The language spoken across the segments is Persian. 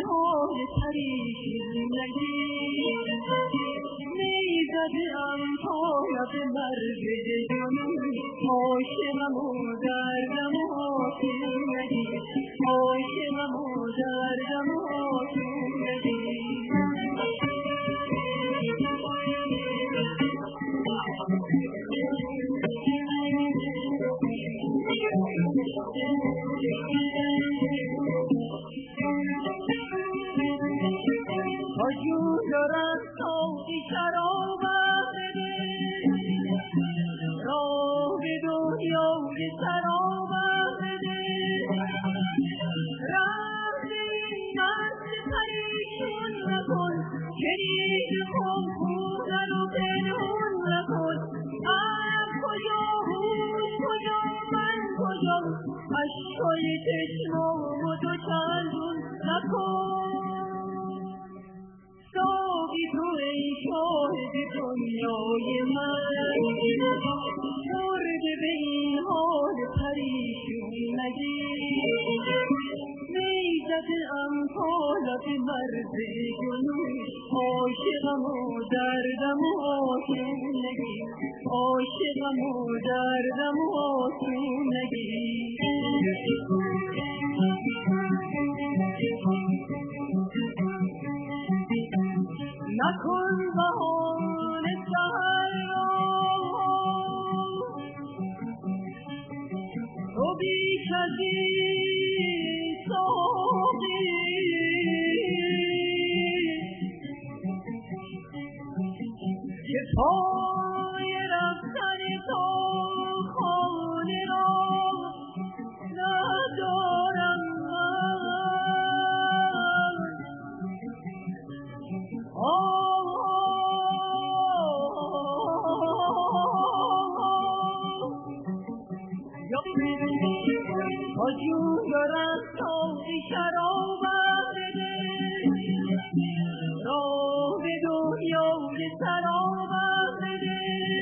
حال پریشونگی میزدم تا لب مرگ جنون عاشقم و دردم آسونگی عاشقم و دردم آسونگی تا جون دارم ساقی شرابم بده راه به دنیای سرابم بده رفت این مست پریشون نکن شنید خم خونن و پنهون نکن از کجا هوش کجا من کجا اشکای چشمام و تو چندون نکن ساقی تو ای شاهد دنیای من مرده به این حال پریشونگی میزدم تا لب مرد جنون عاشقم و دردم آسونگی عاشقم و دردم آسونگی نکن بهانه سحر را تو بیش از این ساقی که پای رفتن تو خانه را ندارم تا جون دارم ساقی شرابم بده راه به دنیای سرابم بده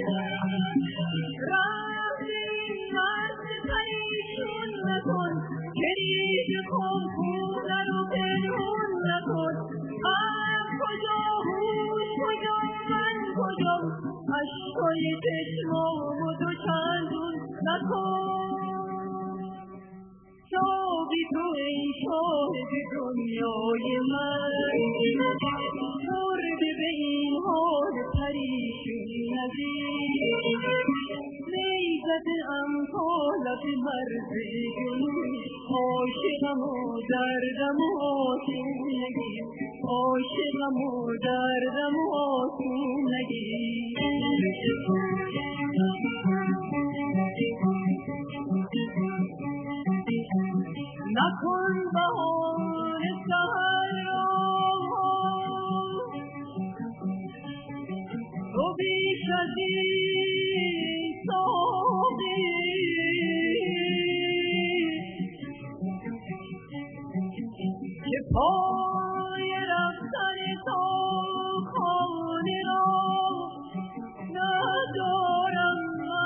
رفت این مست پریشون نکن شنید خم خونن و پنهون نکن از کجا هوش کجا من کجا اشکای چشمام و تو چندون نکن ساقی تو ای شاهد دنیای من مرده به این حال پریشونگی میزدم تا لب مرد جنون عاشقم و دردم آسونگی عاشقم و دردم آسونگی نکن بهانه سحر را تو بیش از این ساقی که پای رفتن تو خانه را ندارم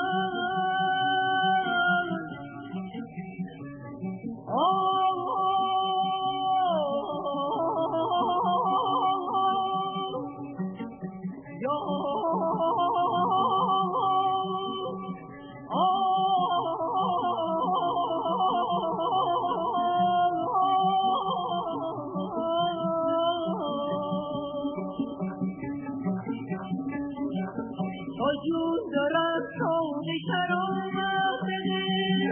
تا جون دارم ساقی شرابم بده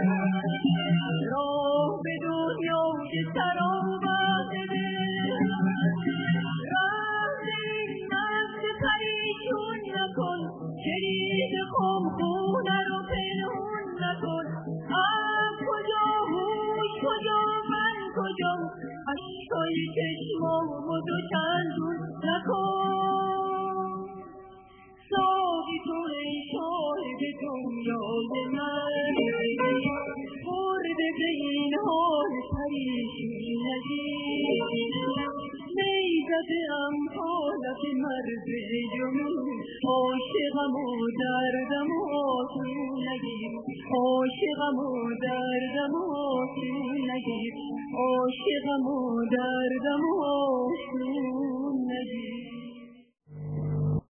راه به دنیای سرابم بده رفت این مست پریشون نکن شنید خم خونن و پنهون نکن از کجا هوش کجا من کجا اشکای چشمام و تو چندون نکن ساقی تو ای شاهد دنیای من مرده به این حال پریشونگی میزدم تا لب مرد جنون عاشقم و دردم آسونگی عاشقم و دردم آسونگی رفیق عاشقم و دردم آسون نگیر.